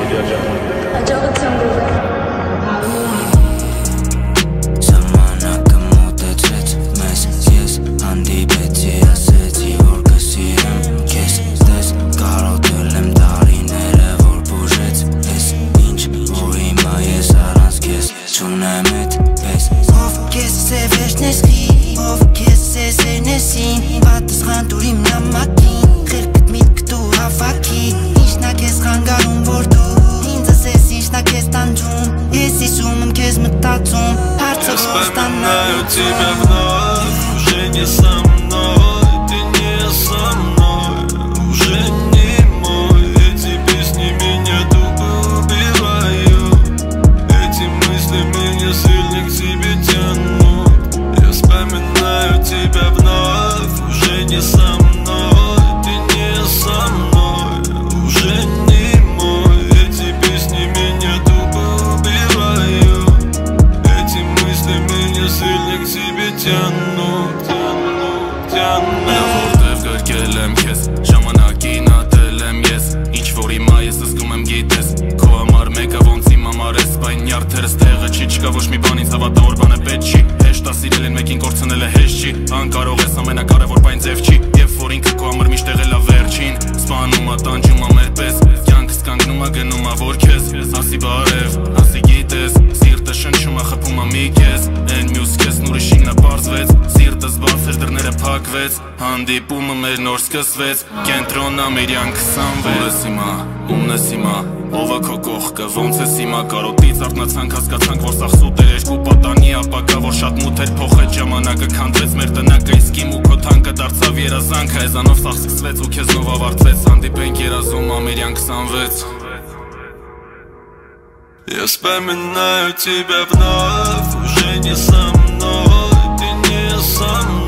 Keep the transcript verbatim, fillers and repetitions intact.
Աջակցություն գուղը Ժամանակը մոտեցեց մեզ, ես հանդիպեցի, ասեցի, որ կսիրեմ քեզ, տես կարոտել եմ տարիները, որ բուժեց ես, ինչ, որ հիմա ես առանց քեզ չունեմ էդ պես Ով քեզ է վերջնեսի, ով քեզ է զերնեսին, պատասխան տուր իմ նամակին, խելքդ միտքդ ու հավաքի, ինչն ա քեզ խանգարում, որ դու ինձ ասես ինչն ա քեզ տանջում, ես հիշում եմ քեզ մտածում, հարցը որ ստանալու тебя вновь, уже не со мной, ты не со мной, уже не мой. Эти песни меня тупо убивают, эти мысли меня сильно к тебе тянут. Я вспоминаю тебя вновь, уже не со мной, ты не со мной, уже не мой. Эти песни меня тупо убивают, эти мысли меня сильно к тебе тянут, тянут, тянут. Որտև գրկել եմ քեզ, ժամանակին ատել եմ ես, ինչ որ հիմա ես զգում եմ գիտես, քո համար մեկը ոնց իմ համար ես, բայն նյարդերս տեղը չի, չկա ոչ մի բան ինձ հավատա որ բանը պետք չի, հեշտ ա սիրել են մեկին կորցնել է հեշտ չի, անկարող ես ամենակարևոր բան ձև չի, և որ ինքը քո համար միշտ եղել ա վերջին, սպանում ա տանջում ա մեր պես, կյանքս կանգնում ա գնում ա որ քեզ, ասի բարև, ասի գիտես, սիրտը շնչում ա խփում ա մի քեզ, են մյուս քեզն ուրիշին նա պարզվեց, սիրտս բաց էր դռները փակվեց, հանդիպումը մեր նոր սկսվեց, կենտրոնն ա մեր յանքը սանվեց, ո՞ւր ես հիմա, ումն ես հիմա, ով ա քո կողքը, ոնց ես հիմա, կարոտից արթնացանք, հասկացանք, որ սաղ սուտ էր երկու պատանի ապակա, որ շատ մութ էր փոխեց ժամանակը, քանդվեց մեր տնակը, իսկ իմ ու քո թանկը դարձավ երազանքը, հեզանով սաղ սկսվեց ու քեզնով ավարտվեց, հանդիպենք երազում ա մեր յանքը սանվեց Я вспоминаю тебя вновь, уже не со мной, ты не со мной.